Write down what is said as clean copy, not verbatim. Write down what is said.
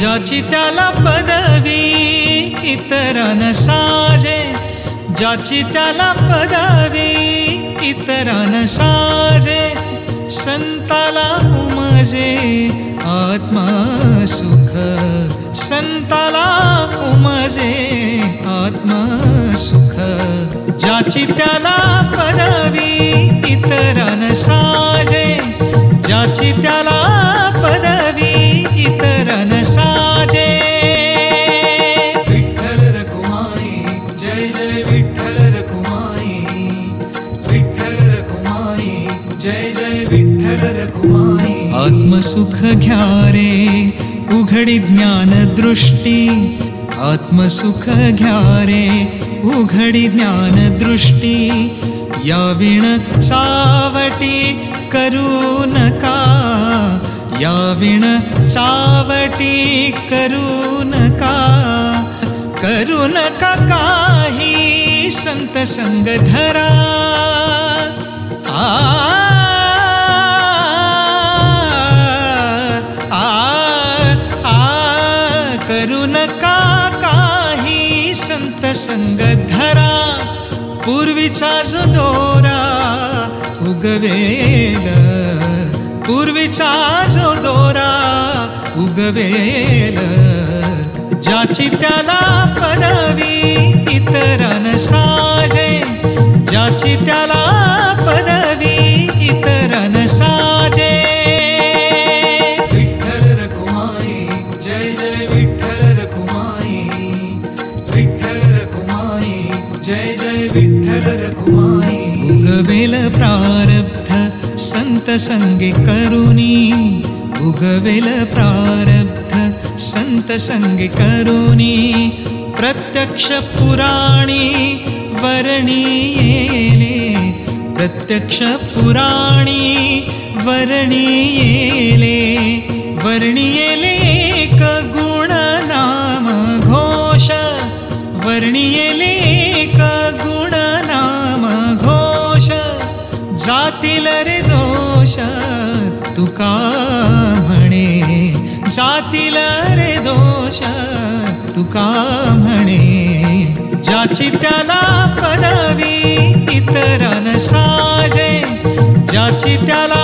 ज्याची त्याला पदवी इतरांना साजे, ज्याची त्याला पदवी इतरांना साजे, संताला उमजे आत्मा सुख, संताला उमजे आत्मा सुख. ज्याची त्याला पदवी इतरांना साजे, ज्याची त्याला पदवी इतरांना साजे. विठ्ठल रखुमाई जय जय विठ्ठल रखुमाई, विठ्ठल रखुमाई जय जय विठ्ठल रखुमाई. आत्मसुख घ्या रे उघडी ज्ञान दृष्टी, आत्मसुख घ्या रे उघडी ज्ञान दृष्टी. या विण चावटी करू नका, या विण चावटी करू नका, करू नका काही संत संग धरा. करू नका काही संत संग धरा. पूर्वीचा जो दोरा उगवेल, पूर्वीचा जो दोरा उगवेल. ज्याची त्याला पदवी इतरांना साजे, ज्याची त्याला पदवी इतरांना साजे. विठ्ठल रखुमाई जय जय विठ्ठल रखुमाई, विठ्ठल रखुमाई जय जय विठ्ठल रखुमाई. उगवेल प्रारब्ध संत संगे करुणी, उगवेल प्रारब्ध संत संगे करुणी. प्रत्यक्ष पुराणी वर्णी येले, प्रत्यक्ष पुराणी वर्णी येले, वर्णी येले एक गुण नाम घोष, वर्णी येले एक गुण नाम घोष. जातील रे दोष तुका म्हणे, जातील रे दोष तुका म्हणे. ज्याची त्याला पदवी इतरांना साजे, ज्याची त्याला